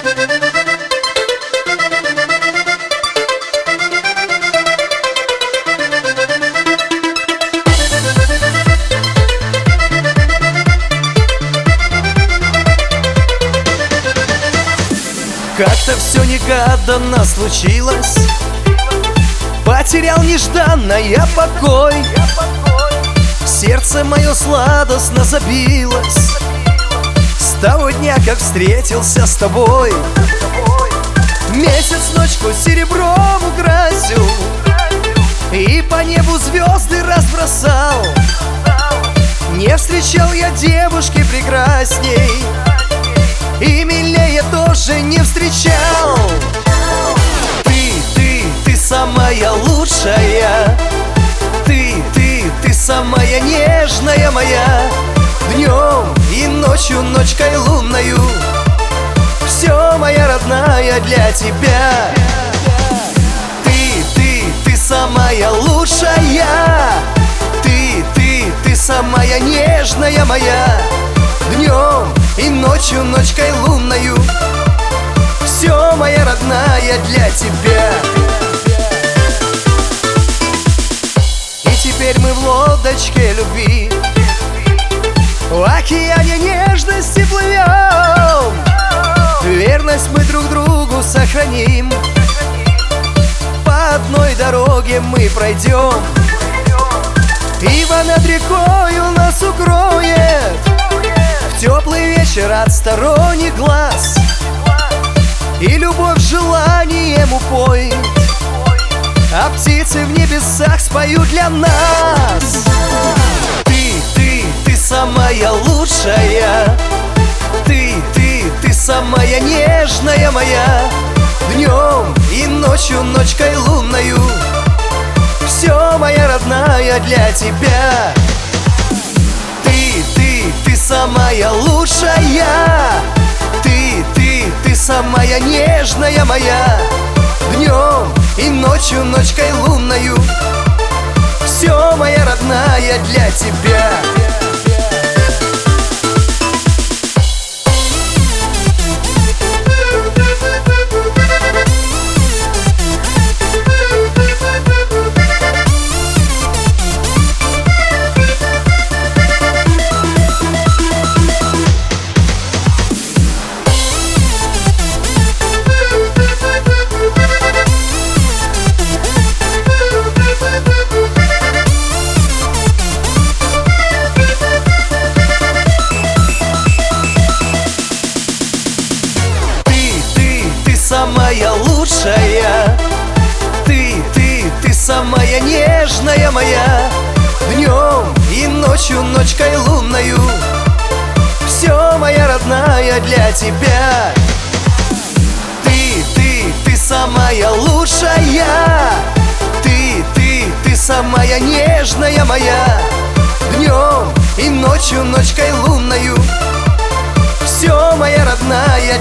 Как-то все негаданно случилось, потерял нежданно я покой. Сердце мое сладостно забилось с того дня, как встретился с тобой. Месяц ночку серебром украсил и по небу звезды разбросал. Не встречал я девушки прекрасней и милее тоже не встречал. Ты самая лучшая, ты самая нежная моя. Днем и ночью, ночкой лунною, все, моя родная, для тебя. Ты самая лучшая, ты самая нежная моя. Днем и ночью, ночкой лунною, все, моя родная, для тебя. И теперь мы в лодочке любви, в океане нежности плывем. Верность мы друг другу сохраним, по одной дороге мы пройдем. Ибо над рекою нас укроет в теплый вечер от сторонних глаз, и любовь желанием упоит, а птицы в небесах споют для нас. Ты самая лучшая, ты самая нежная моя. Днем и ночью, ночкой лунною, все, моя родная, для тебя. Ты самая лучшая, ты самая нежная моя. Днем и ночью, ночкой лунною, все, моя родная, для тебя. Самая лучшая, ты самая нежная моя. Днем и ночью, ночкой лунною, все, моя родная, для тебя. Ты самая лучшая, ты самая нежная моя. Днем и ночью, ночкой лунною, все, моя родная,